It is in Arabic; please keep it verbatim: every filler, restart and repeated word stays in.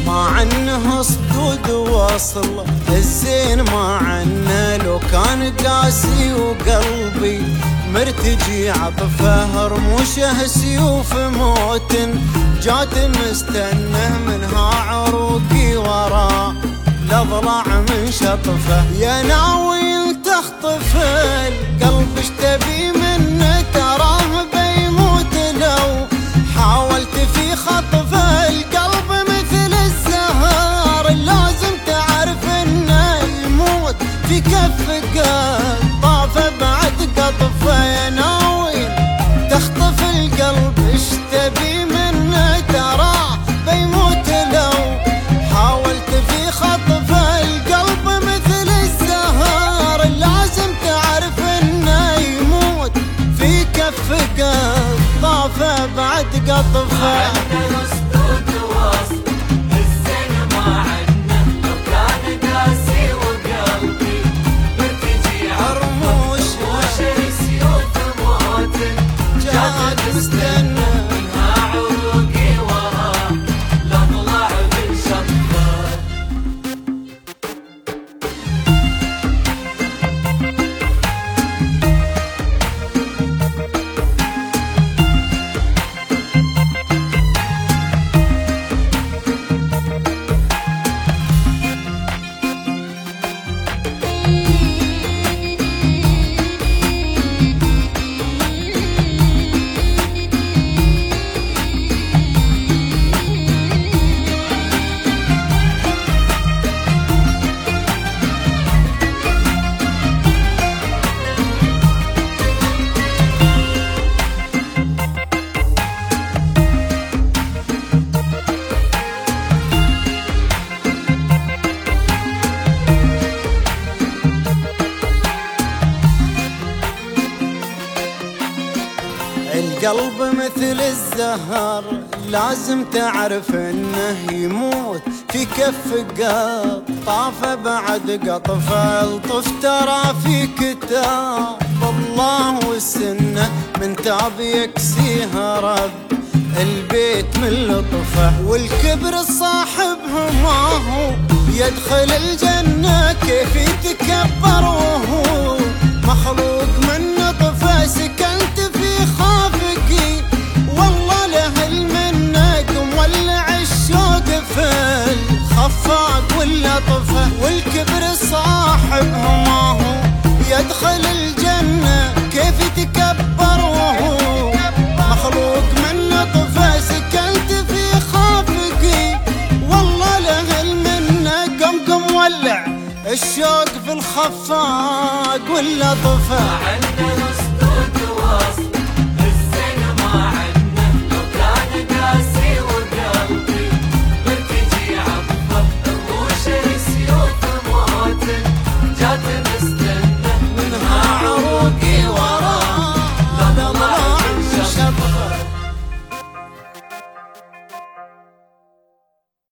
ما عنه صدود وصل الزين ما عنه لو كان قاسي وقلبي مرتجي عطفه رموشه سيوف موت جات مستنه منها عروقي ورا لضلع من شطفه يا ناوي تخطف القلب اشتبي منه تراه بيموت لو حاولت في خطفه القلب مثل الزهر لازم تعرف انه يموت في كفك طافه بعد قطفه يا ناوي تخطف القلب اشتبي منه تراه بيموت لو حاولت في خطفه القلب مثل الزهر لازم تعرف انه يموت في كفك طافه بعد قطفه القلب مثل الزهر لازم تعرف انه يموت في كف قط طافه بعد قطفه الطف ترى في كتاب الله والسنه من تاب يكسيها رب البيت من لطفه والكبر صاحبه ما هو يدخل الجنه كيف يتكبر وهو مخلوق من نطفه سكنت في خافقي والله لهل منك مولع الشوق في الخفاق واللطفه والكبر صاحبه ما هو يدخل الجنه كيف يتكبر وهو مخلوق من نطفه سكنت في خافقي والله لهل منك قم قم ولع الشوق في الخفاق واللطفه.